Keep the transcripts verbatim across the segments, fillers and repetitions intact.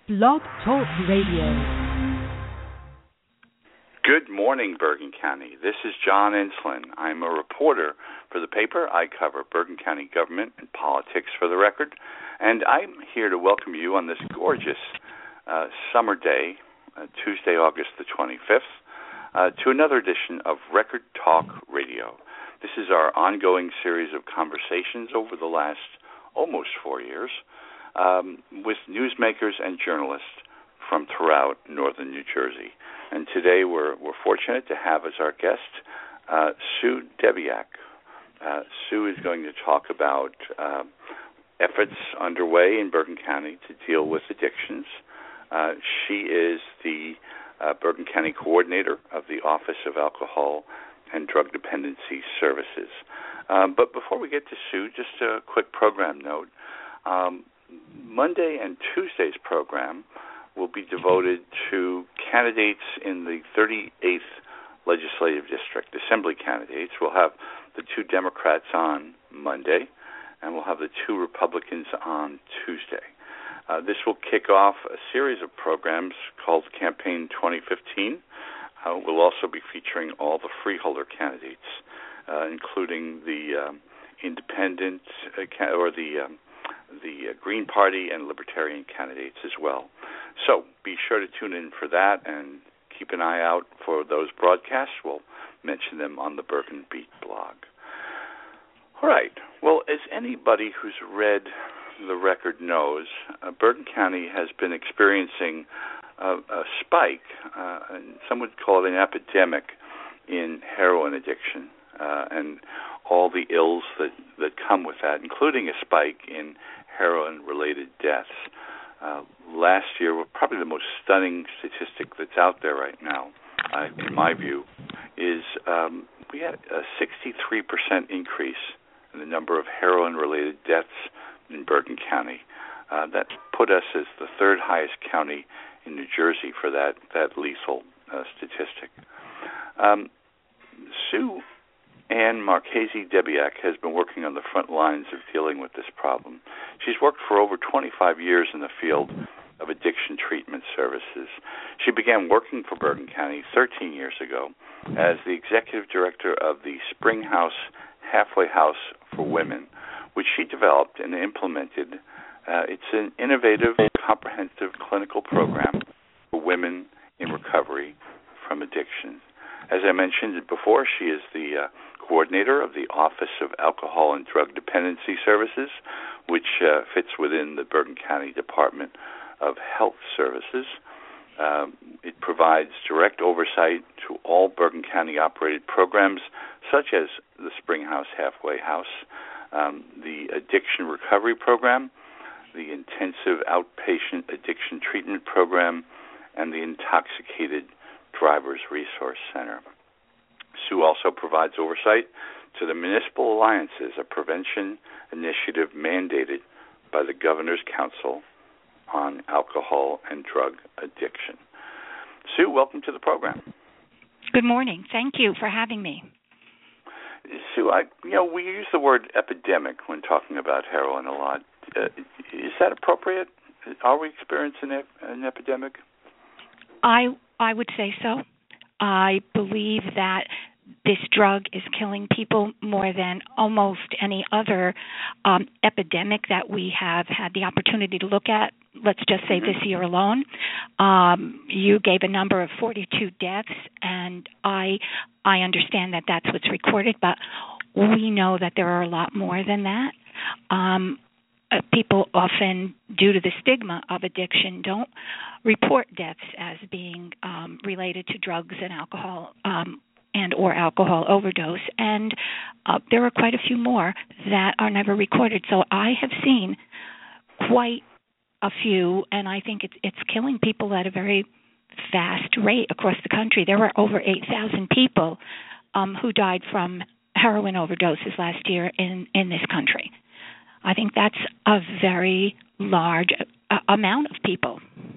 Blog Talk Radio. Good morning, Bergen County. This is John Enslin. I'm a reporter for the paper. I cover Bergen County government and politics for the record, and I'm here to welcome you on this gorgeous uh, summer day, uh, Tuesday, August the twenty-fifth, uh, to another edition of Record Talk Radio. This is our ongoing series of conversations over the last almost four years um, with newsmakers and journalists from throughout northern New Jersey. And today we're we're fortunate to have as our guest uh, Sue Debiak. Uh, Sue is going to talk about uh, efforts underway in Bergen County to deal with addictions. Uh, she is the uh, Bergen County coordinator of the Office of Alcohol and Drug Dependency Services. Um, but before we get to Sue, just a quick program note. Um, Monday and Tuesday's program will be devoted to candidates in the thirty-eighth Legislative District, Assembly candidates. We'll have the two Democrats on Monday, and we'll have the two Republicans on Tuesday. Uh, this will kick off a series of programs called Campaign twenty fifteen. Uh, we'll also be featuring all the freeholder candidates, uh, including the um, independent uh, ca- or the um, the uh, Green Party and Libertarian candidates as well. So be sure to tune in for that and keep an eye out for those broadcasts. We'll mention them on the Bergen Beat blog. All right. Well, as anybody who's read the record knows, uh, Bergen County has been experiencing a, a spike, uh, and some would call it an epidemic, in heroin addiction uh, and all the ills that, that come with that, including a spike in heroin-related deaths. Uh, last year, probably the most stunning statistic that's out there right now, uh, in my view, is um, we had a sixty-three percent increase in the number of heroin-related deaths in Bergen County. Uh, that put us as the third highest county in New Jersey for that, that lethal uh, statistic. Um, Sue Ann Marchese Debiak has been working on the front lines of dealing with this problem. She's worked for over twenty-five years in the field of addiction treatment services. She began working for Bergen County thirteen years ago as the executive director of the Springhouse Halfway House for Women, which she developed and implemented. Uh, it's an innovative, comprehensive clinical program for women in recovery from addiction. As I mentioned before, she is the uh, coordinator of the Office of Alcohol and Drug Dependency Services, which uh, fits within the Bergen County Department of Health Services. Um, it provides direct oversight to all Bergen County-operated programs, such as the Springhouse Halfway House, um, the Addiction Recovery Program, the Intensive Outpatient Addiction Treatment Program, and the Intoxicated Drivers Resource Center. Sue also provides oversight to the Municipal Alliances, a prevention initiative mandated by the Governor's Council on Alcohol and Drug Addiction. Sue, welcome to the program. Good morning. Thank you for having me. Sue, I, you know, we use the word epidemic when talking about heroin a lot. Uh, is that appropriate? Are we experiencing an epidemic? I I would say so. I believe that this drug is killing people more than almost any other um, epidemic that we have had the opportunity to look at. Let's just say mm-hmm. this year alone. Um, you gave a number of forty-two deaths, and I I understand that that's what's recorded, but we know that there are a lot more than that. Um, uh, people often, due to the stigma of addiction, don't report deaths as being um, related to drugs and alcohol um, and or alcohol overdose, and uh, there are quite a few more that are never recorded. So I have seen quite a few, and I think it's it's killing people at a very fast rate across the country. There were over eight thousand people um, who died from heroin overdoses last year in, in this country. I think that's a very large uh, amount of people.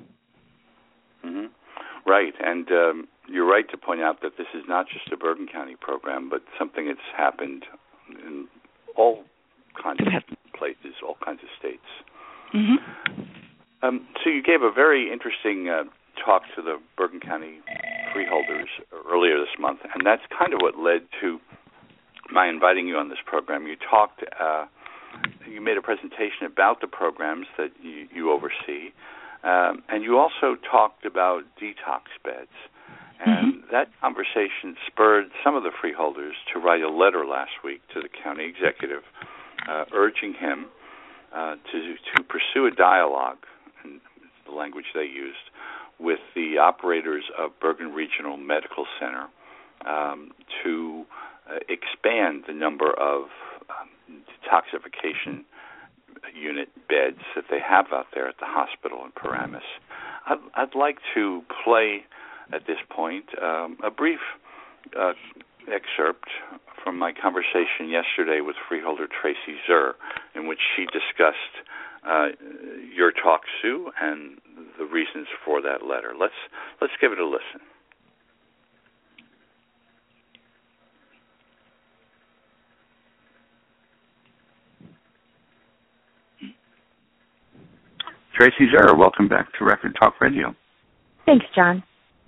Mm-hmm. Right, and um, you're right to point out that this is not just a Bergen County program, but something that's happened in all kinds of places, all kinds of states. Mm-hmm. Um, so you gave a very interesting uh, talk to the Bergen County freeholders earlier this month, and that's kind of what led to my inviting you on this program. You talked, uh, you made a presentation about the programs that you, you oversee, um, and you also talked about detox beds. And mm-hmm. that conversation spurred some of the freeholders to write a letter last week to the county executive, uh, urging him uh, to to pursue a dialogue, and the language they used, with the operators of Bergen Regional Medical Center um, to uh, expand the number of um, detoxification unit beds that they have out there at the hospital in Paramus. I'd, I'd like to play at this point um, a brief uh, excerpt from my conversation yesterday with freeholder Tracy Zur, in which she discussed uh, your talk, Sue, and the reasons for that letter. Let's let's give it a listen. Tracy Zur, welcome back to Record Talk Radio. Thanks, John.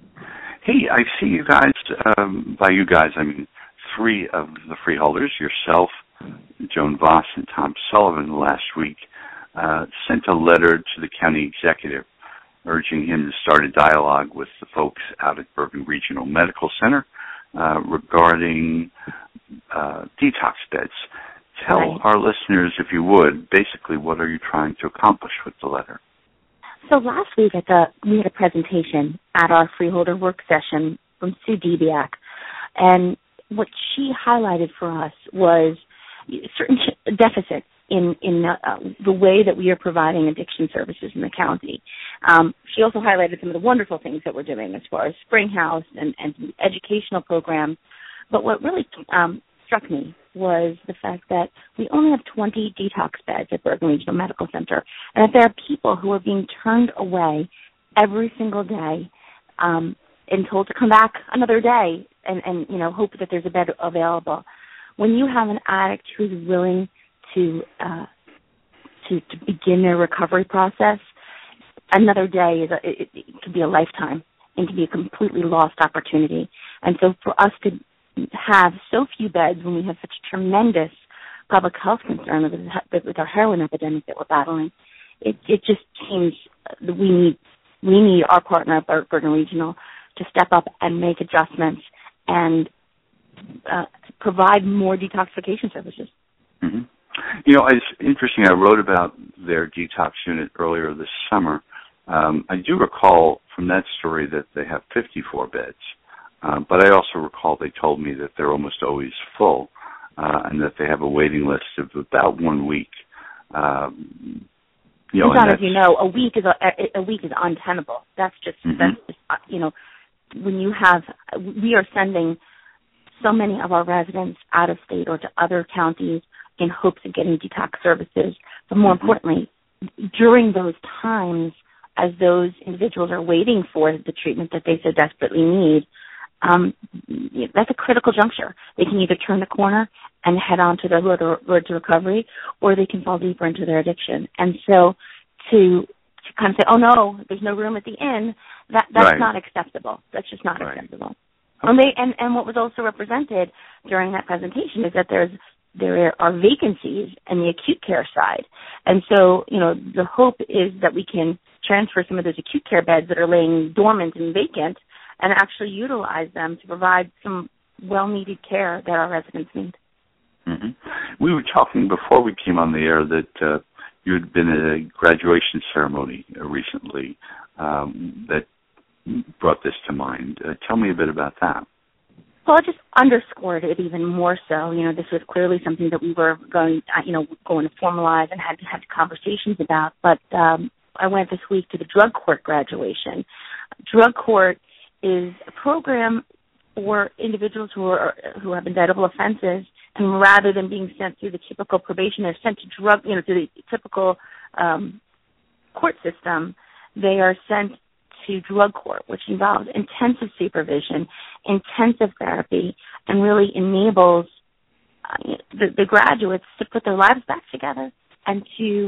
Hey, I see you guys, um, by you guys, I mean three of the freeholders, yourself, Joan Voss, and Tom Sullivan, last week, uh, sent a letter to the county executive urging him to start a dialogue with the folks out at Bergen Regional Medical Center uh, regarding uh, detox beds. Tell right. our listeners, if you would, basically what are you trying to accomplish with the letter? So last week at the, we had a presentation at our freeholder work session from Sue Debiak, and what she highlighted for us was certain deficits in, in uh, the way that we are providing addiction services in the county. Um, she also highlighted some of the wonderful things that we're doing as far as Springhouse and, and educational programs, but what really um, struck me was the fact that we only have twenty detox beds at Bergen Regional Medical Center, and that there are people who are being turned away every single day um, and told to come back another day and, and, you know, hope that there's a bed available. When you have an addict who's willing to uh, to, to begin their recovery process, another day is a, it, it could be a lifetime and can be a completely lost opportunity. And so for us to have so few beds when we have such tremendous public health concern with, with our heroin epidemic that we're battling, it, it just seems we need we need our partner at Bergen Regional to step up and make adjustments and uh, provide more detoxification services. Mm-hmm. You know, it's interesting. I wrote about their detox unit earlier this summer. Um, I do recall from that story that they have fifty-four beds. Uh, but I also recall they told me that they're almost always full uh, and that they have a waiting list of about one week. Um, you know, and as you know, a week is a, a week is untenable. That's just mm-hmm. that's just, you know, when you have we are sending so many of our residents out of state or to other counties in hopes of getting detox services. But more mm-hmm. importantly, during those times, as those individuals are waiting for the treatment that they so desperately need, Um, that's a critical juncture. They can either turn the corner and head on to their road, road to recovery, or they can fall deeper into their addiction. And so to, to kind of say, oh, no, there's no room at the inn, that, that's right. not acceptable. That's just not right. acceptable. Okay. And, they, and, and what was also represented during that presentation is that there's there are vacancies in the acute care side. And so, you know, the hope is that we can transfer some of those acute care beds that are laying dormant and vacant and actually utilize them to provide some well-needed care that our residents need. Mm-hmm. We were talking before we came on the air that uh, you had been at a graduation ceremony uh, recently um, that brought this to mind. Uh, tell me a bit about that. Well, it just underscored it even more so. You know, this was clearly something that we were going, uh, you know, going to formalize and had had conversations about. But um, I went this week to the drug court graduation. Drug court is a program for individuals who are who have indictable offenses, and rather than being sent through the typical probation, they're sent to drug, you know, to the typical um, court system. They are sent to drug court, which involves intensive supervision, intensive therapy, and really enables uh, the, the graduates to put their lives back together and to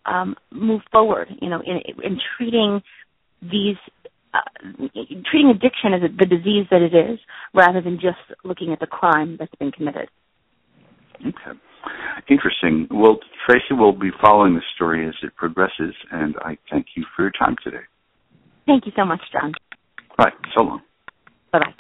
um, move forward, you know, in, in treating these, uh, treating addiction as a, the disease that it is, rather than just looking at the crime that's been committed. Okay. Interesting. Well, Tracy will be following the story as it progresses, and I thank you for your time today. Thank you so much, John. All right. So long. Bye-bye.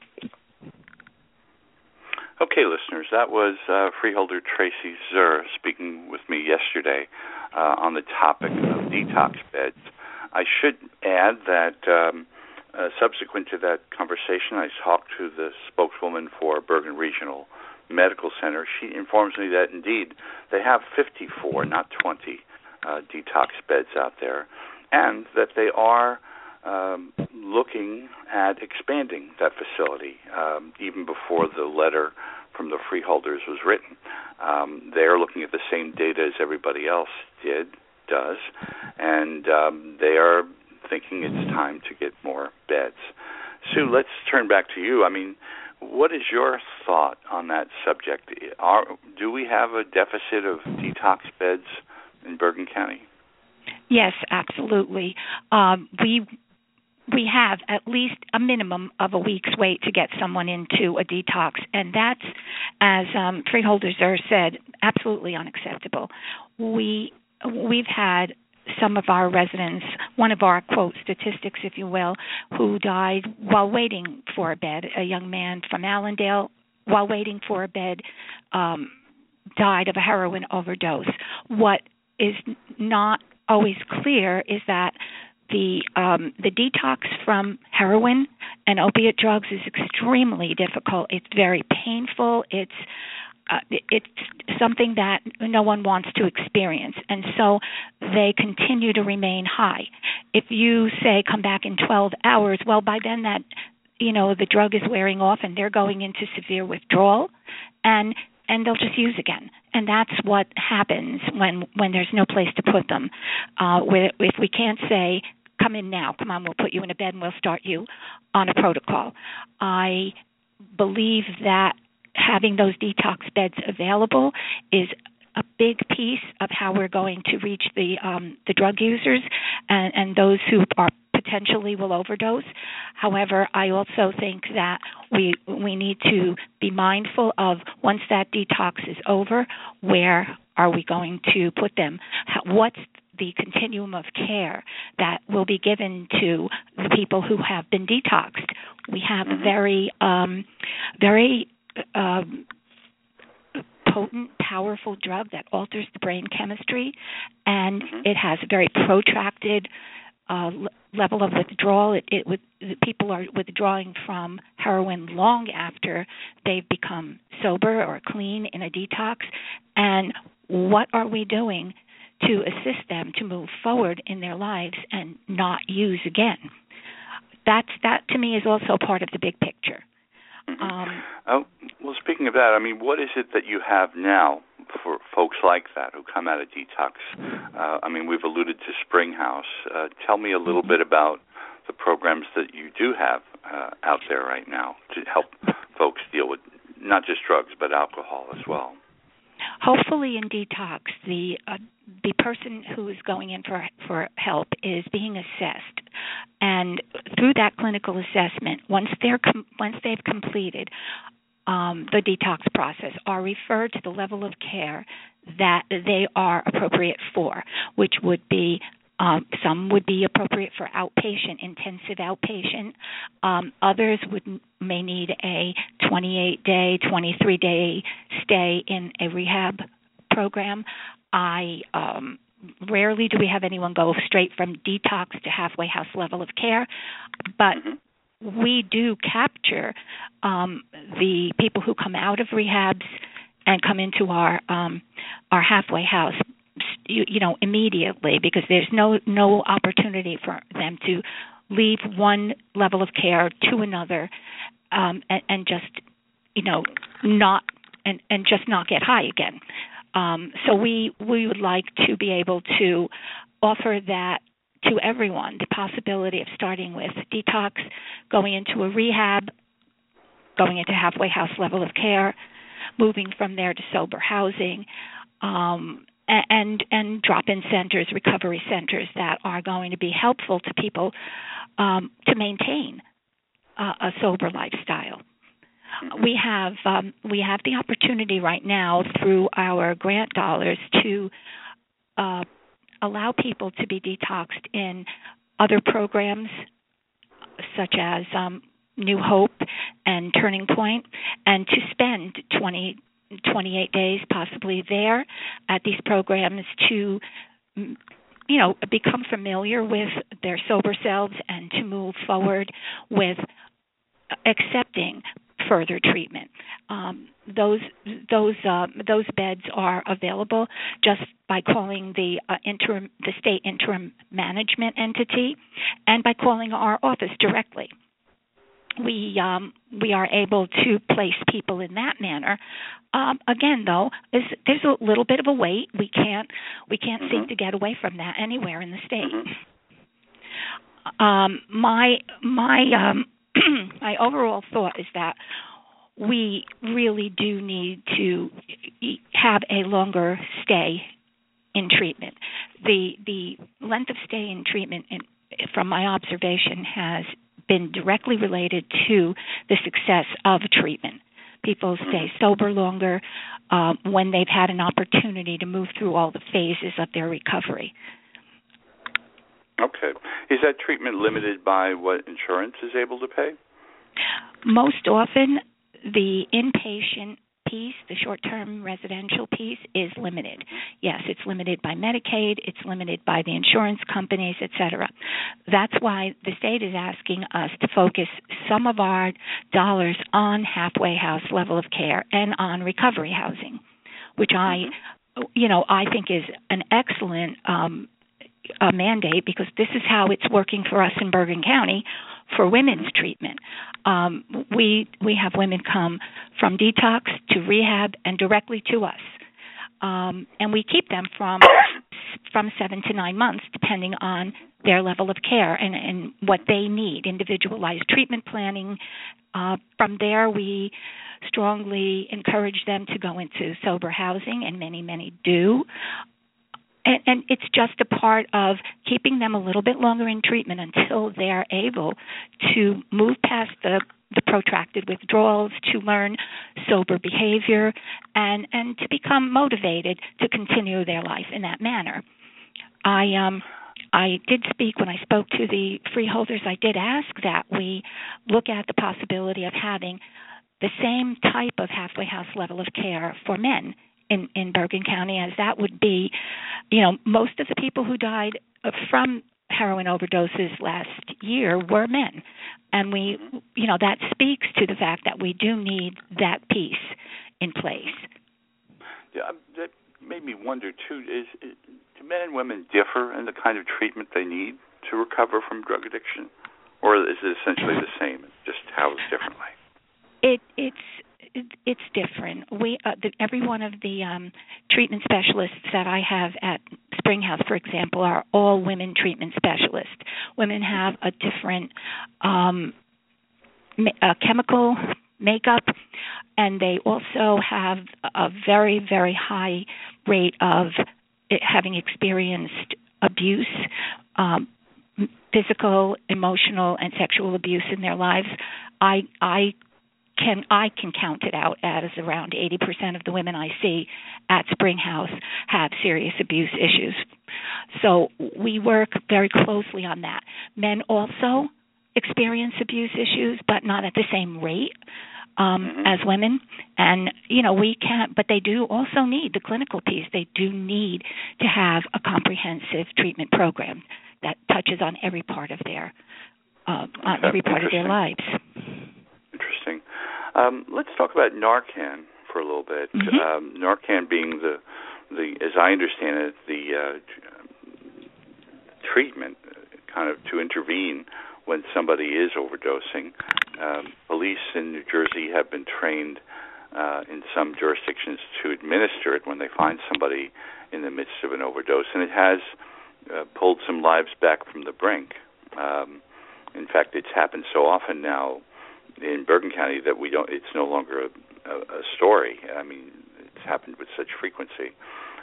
Okay, listeners, that was uh, freeholder Tracy Zur speaking with me yesterday uh, on the topic of detox beds. I should add that um, uh, subsequent to that conversation, I talked to the spokeswoman for Bergen Regional Medical Center. She informs me that, indeed, they have fifty-four, not twenty, uh, detox beds out there, and that they are um, looking at expanding that facility um, even before the letter from the freeholders was written. Um, they're looking at the same data as everybody else did, does, and um, they are thinking it's time to get more beds. Sue, let's turn back to you. I mean, what is your thought on that subject? Are, do we have a deficit of detox beds in Bergen County? Yes, absolutely. Um, we we have at least a minimum of a week's wait to get someone into a detox, and that's, as um, freeholder Zur said, absolutely unacceptable. We we've had some of our residents, one of our, quote, statistics, if you will, who died while waiting for a bed. A young man from Allendale, while waiting for a bed, um, died of a heroin overdose. What is not always clear is that the um, the detox from heroin and opiate drugs is extremely difficult. It's very painful. It's Uh, it's something that no one wants to experience, and so they continue to remain high. If you say come back in twelve hours, well, by then that, you know, the drug is wearing off and they're going into severe withdrawal, and and they'll just use again. And that's what happens when, when there's no place to put them. Uh, if we can't say, come in now, come on, we'll put you in a bed and we'll start you on a protocol. I believe that having those detox beds available is a big piece of how we're going to reach the um, the drug users and, and those who are potentially will overdose. However, I also think that we we need to be mindful of, once that detox is over, where are we going to put them? How, what's the continuum of care that will be given to the people who have been detoxed? We have a very, um, very Um, potent, powerful drug that alters the brain chemistry, and mm-hmm. it has a very protracted uh, l- level of withdrawal. It, it with, people are withdrawing from heroin long after they've become sober or clean in a detox. And what are we doing to assist them to move forward in their lives and not use again? That's that to me is also part of the big picture. Mm-hmm. Um, oh, well, speaking of that, I mean, what is it that you have now for folks like that who come out of detox? Uh, I mean, we've alluded to Springhouse. Uh, tell me a little bit about the programs that you do have uh, out there right now to help folks deal with not just drugs, but alcohol as well. Hopefully in detox, the uh, the person who is going in for for help is being assessed, and through that clinical assessment, once they're com- once they've completed um, the detox process, are referred to the level of care that they are appropriate for, which would be Um, some would be appropriate for outpatient, intensive outpatient. Um, others would may need a twenty-eight day, twenty-three day stay in a rehab program. I um, rarely do we have anyone go straight from detox to halfway house level of care, but mm-hmm. we do capture um, the people who come out of rehabs and come into our um, our halfway house. You, you know, immediately, because there's no no opportunity for them to leave one level of care to another, um, and, and just, you know, not and, and just not get high again. Um, so we we would like to be able to offer that to everyone, the possibility of starting with detox, going into a rehab, going into halfway house level of care, moving from there to sober housing. Um, and and drop-in centers, recovery centers that are going to be helpful to people um, to maintain uh, a sober lifestyle. We have um, we have the opportunity right now through our grant dollars to uh, allow people to be detoxed in other programs such as um, New Hope and Turning Point, and to spend twenty, twenty-eight days possibly there at these programs to, you know, become familiar with their sober selves and to move forward with accepting further treatment. Um, those those uh, those beds are available just by calling the uh, interim the state interim management entity, and by calling our office directly. We um, we are able to place people in that manner. Um, again, though, is, there's a little bit of a wait. We can't we can't mm-hmm. seem to get away from that anywhere in the state. Mm-hmm. Um, my my um, my overall thought is that we really do need to have a longer stay in treatment. The the length of stay in treatment, in, from my observation, has been directly related to the success of treatment. People stay sober longer um, when they've had an opportunity to move through all the phases of their recovery. Okay. Is that treatment limited by what insurance is able to pay? Most often, the inpatient piece, the short-term residential piece, is limited. Yes, it's limited by Medicaid, it's limited by the insurance companies, et cetera. That's why the state is asking us to focus some of our dollars on halfway house level of care and on recovery housing, which I, you know, I think is an excellent um, uh, mandate, because this is how it's working for us in Bergen County for women's treatment. Um, we we have women come from detox to rehab and directly to us, um, and we keep them from from seven to nine months, depending on their level of care and, and what they need, individualized treatment planning. Uh, from there, we strongly encourage them to go into sober housing, and many, many do. And, and it's just a part of keeping them a little bit longer in treatment until they're able to move past the, the protracted withdrawals, to learn sober behavior, and, and to become motivated to continue their life in that manner. I um I did speak, when I spoke to the freeholders, I did ask that we look at the possibility of having the same type of halfway house level of care for men in, in Bergen County, as that would be, you know, most of the people who died from heroin overdoses last year were men. And we, you know, that speaks to the fact that we do need that piece in place. Yeah, that made me wonder, too, is, is do men and women differ in the kind of treatment they need to recover from drug addiction? Or is it essentially the same, just housed differently? It, it's it, it's different. We uh, the, every one of the um, treatment specialists that I have at Springhouse, for example, are all women treatment specialists. Women have a different um, uh, chemical makeup, and they also have a very, very high rate of having experienced abuse, um, physical, emotional, and sexual abuse in their lives. I I can I can count it out as around eighty percent of the women I see at Springhouse have serious abuse issues. So we work very closely on that. Men also experience abuse issues, but not at the same rate um, mm-hmm. as women. And, you know, we can't, but they do also need the clinical piece. They do need to have a comprehensive treatment program that touches on every part of their, uh, on every part of their lives. Interesting. Um, let's talk about Narcan for a little bit. Mm-hmm. Um, Narcan being the, the, as I understand it, the uh, treatment kind of to intervene when somebody is overdosing. Um, police in New Jersey have been trained uh, in some jurisdictions to administer it when they find somebody in the midst of an overdose, and it has uh, pulled some lives back from the brink. Um, in fact, it's happened so often now in Bergen County that we don't. It's no longer a, a, a story. I mean, it's happened with such frequency.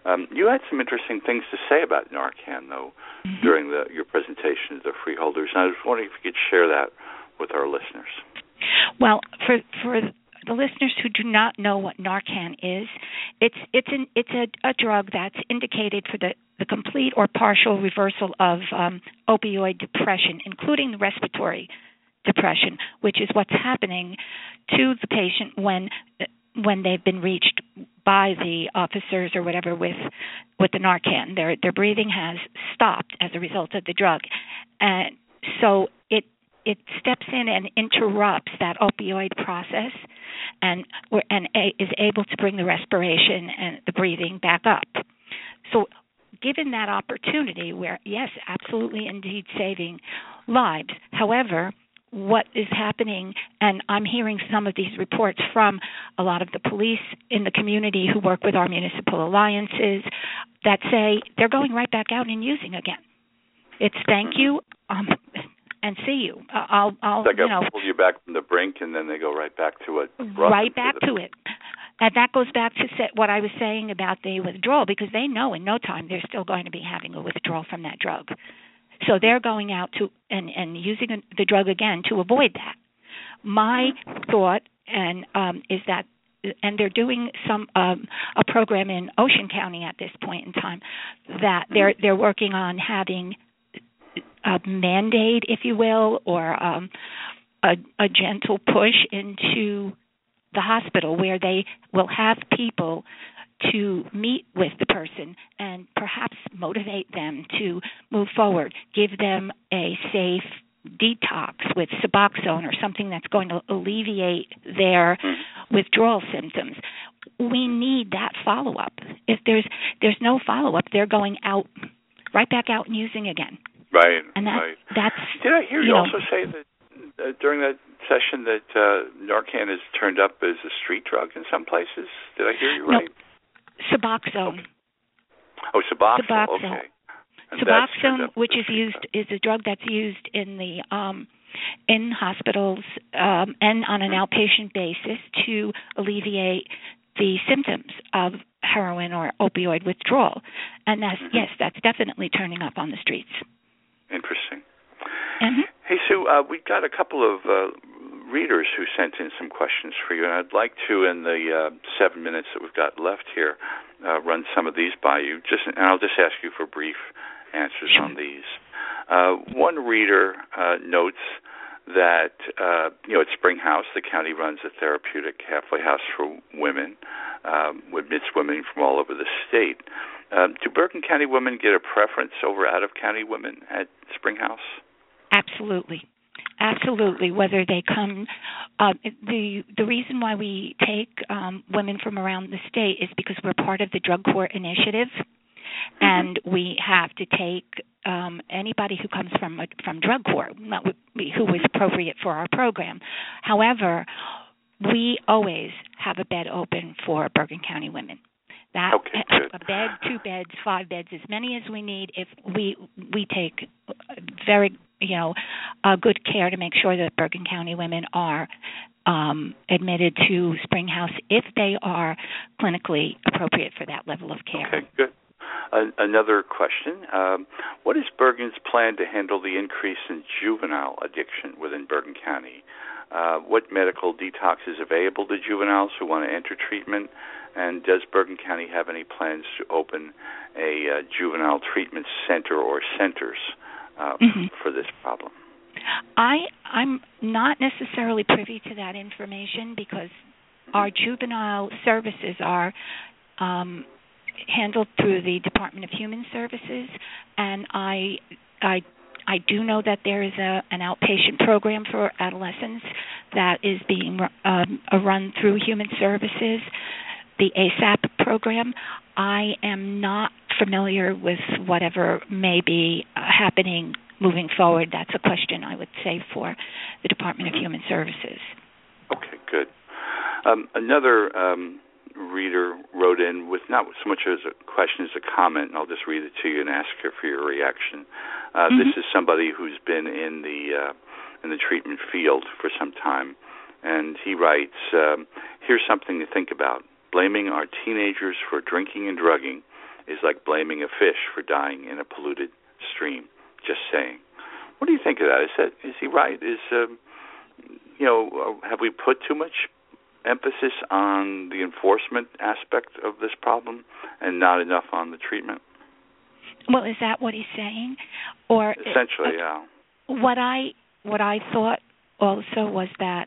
Um, you had some interesting things to say about Narcan, though, mm-hmm. during the, your presentation to the freeholders, and I was wondering if you could share that with our listeners. Well, for for the listeners who do not know what Narcan is, it's it's an it's a, a drug that's indicated for the, the complete or partial reversal of um, opioid depression, including the respiratory depression, which is what's happening to the patient when when they've been reached by the officers or whatever with with the Narcan. Their their breathing has stopped as a result of the drug, and so it it steps in and interrupts that opioid process, and and is able to bring the respiration and the breathing back up. So, given that opportunity, where yes, absolutely, indeed, saving lives. However, what is happening, and I'm hearing some of these reports from a lot of the police in the community who work with our municipal alliances that say they're going right back out and using again. It's thank you um, and see you. Uh, I'll, I'll like you know, pull you back from the brink, and then they go right back to it. Right back to, to it. And that goes back to what I was saying about the withdrawal, because they know in no time they're still going to be having a withdrawal from that drug. So they're going out to and, and using the drug again to avoid that. My thought and um, is that, and they're doing some um, a program in Ocean County at this point in time, that they're they're working on having a mandate, if you will, or um, a, a gentle push into the hospital where they will have people to meet with the person and perhaps motivate them to move forward, give them a safe detox with Suboxone or something that's going to alleviate their withdrawal symptoms. We need that follow-up. If there's there's no follow-up, they're going out, right back out and using again. Right, and that, right. That's, Did I hear you, you know, also say that uh, during that session that uh, Narcan is turned up as a street drug in some places? Did I hear you right? No. Suboxone. Okay. Oh, Suboxone. Suboxone. Okay. And Suboxone, which is used, drug. is a drug that's used in the um, in hospitals um, and on an outpatient basis to alleviate the symptoms of heroin or opioid withdrawal. And that's mm-hmm. yes, that's definitely turning up on the streets. Interesting. Mm-hmm. Hey, Sue, uh, we've got a couple of uh, readers who sent in some questions for you, and I'd like to, in the uh, seven minutes that we've got left here, uh, run some of these by you. Just, and I'll just ask you for brief answers sure. on these. Uh, one reader uh, notes that uh, you know at Spring House, the county runs a therapeutic halfway house for women, um, admits women from all over the state. Um, do Bergen County women get a preference over out-of-county women at Spring House? Absolutely. Absolutely. Whether they come, uh, the the reason why we take um, women from around the state is because we're part of the Drug Court Initiative, mm-hmm. and we have to take um, anybody who comes from from drug court, not who is appropriate for our program. However, we always have a bed open for Bergen County women. That okay, a bed, two beds, five beds, as many as we need. If we we take very you know uh, good care to make sure that Bergen County women are um, admitted to Spring House if they are clinically appropriate for that level of care. Okay, good. Uh, another question: um, what is Bergen's plan to handle the increase in juvenile addiction within Bergen County? Uh, what medical detox is available to juveniles who want to enter treatment? And does Bergen County have any plans to open a uh, juvenile treatment center or centers uh, mm-hmm. for this problem? I, I'm not necessarily privy to that information because our juvenile services are um, handled through the Department of Human Services, and I, I, I do know that there is a, an outpatient program for adolescents that is being um, run through Human Services. The ASAP program, I am not familiar with whatever may be uh, happening moving forward. That's a question I would say for the Department mm-hmm. of Human Services. Okay, good. Um, another um, reader wrote in with not so much as a question as a comment, and I'll just read it to you and ask her for your reaction. Uh, mm-hmm. This is somebody who's been in the uh, in the treatment field for some time, and he writes, um, here's something to think about. Blaming our teenagers for drinking and drugging is like blaming a fish for dying in a polluted stream. Just saying. What do you think of that? Is that is he right? Is um, you know, have we put too much emphasis on the enforcement aspect of this problem and not enough on the treatment? Well, is that what he's saying? Or essentially, uh, yeah. What I what I thought also was that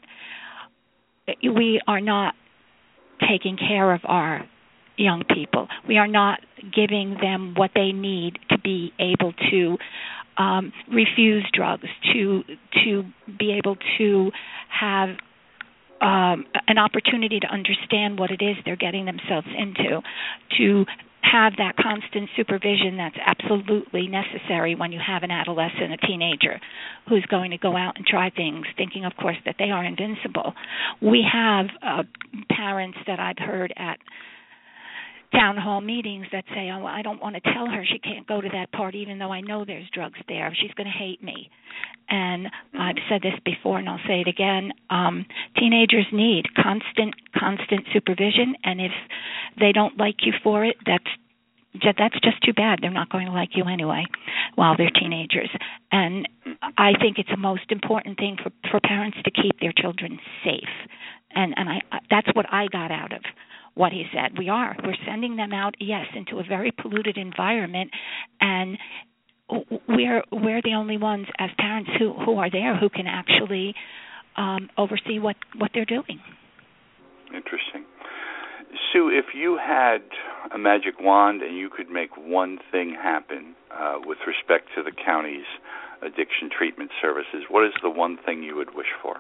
we are not taking care of our young people. We are not giving them what they need to be able to um, refuse drugs, to to be able to have um, an opportunity to understand what it is they're getting themselves into, to have that constant supervision that's absolutely necessary when you have an adolescent, a teenager, who's going to go out and try things, thinking, of course, that they are invincible. We have uh, parents that I've heard at town hall meetings that say, oh, I don't want to tell her she can't go to that party even though I know there's drugs there. She's going to hate me. And I've said this before and I'll say it again. Um, teenagers need constant, constant supervision, and if they don't like you for it, that's that's just too bad. They're not going to like you anyway while they're teenagers. And I think it's the most important thing for, for parents to keep their children safe. And, and I, that's what I got out of what he said. We are. We're sending them out, yes, into a very polluted environment, and we're we're the only ones as parents who, who are there who can actually um, oversee what, what they're doing. Interesting. Sue, if you had a magic wand and you could make one thing happen uh, with respect to the county's addiction treatment services, what is the one thing you would wish for?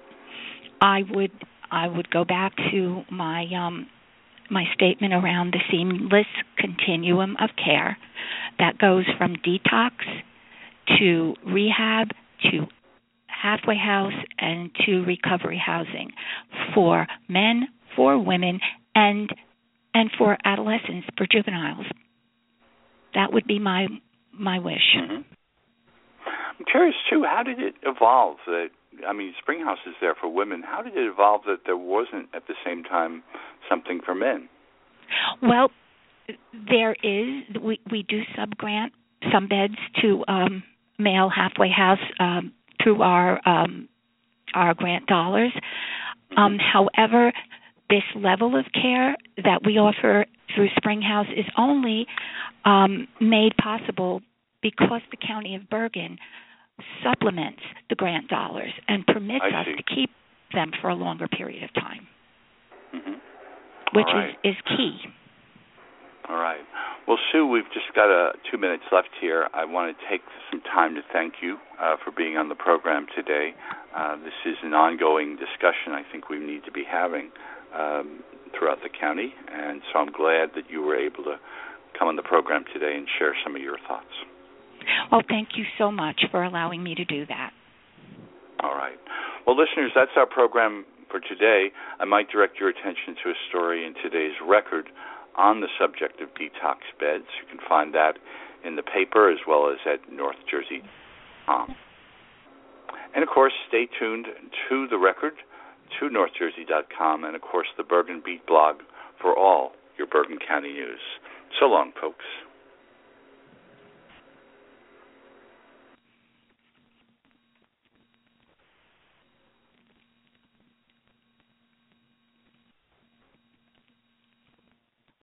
I would I would go back to my um, my statement around the seamless continuum of care that goes from detox to rehab to halfway house and to recovery housing for men, for women, and and for adolescents, for juveniles. That would be my my wish. Mm-hmm. I'm curious too. How did it evolve? That I mean, Springhouse is there for women. How did it evolve that there wasn't at the same time something for men? Well, there is. We we do sub-grant some beds to um, male halfway house um, through our um, our grant dollars. Mm-hmm. Um, however, this level of care that we offer through Springhouse is only um, made possible because the County of Bergen supplements the grant dollars and permits I us see. to keep them for a longer period of time, mm-hmm. which right. is, is key. All right. Well, Sue, we've just got uh, two minutes left here. I want to take some time to thank you uh, for being on the program today. Uh, this is an ongoing discussion I think we need to be having um, throughout the county, and so I'm glad that you were able to come on the program today and share some of your thoughts. Well, thank you so much for allowing me to do that. All right. Well, listeners, that's our program for today. I might direct your attention to a story in today's Record on the subject of detox beds. You can find that in the paper as well as at north jersey dot com. And, of course, stay tuned to the Record, to north jersey dot com, and, of course, the Bergen Beat blog for all your Bergen County news. So long, folks.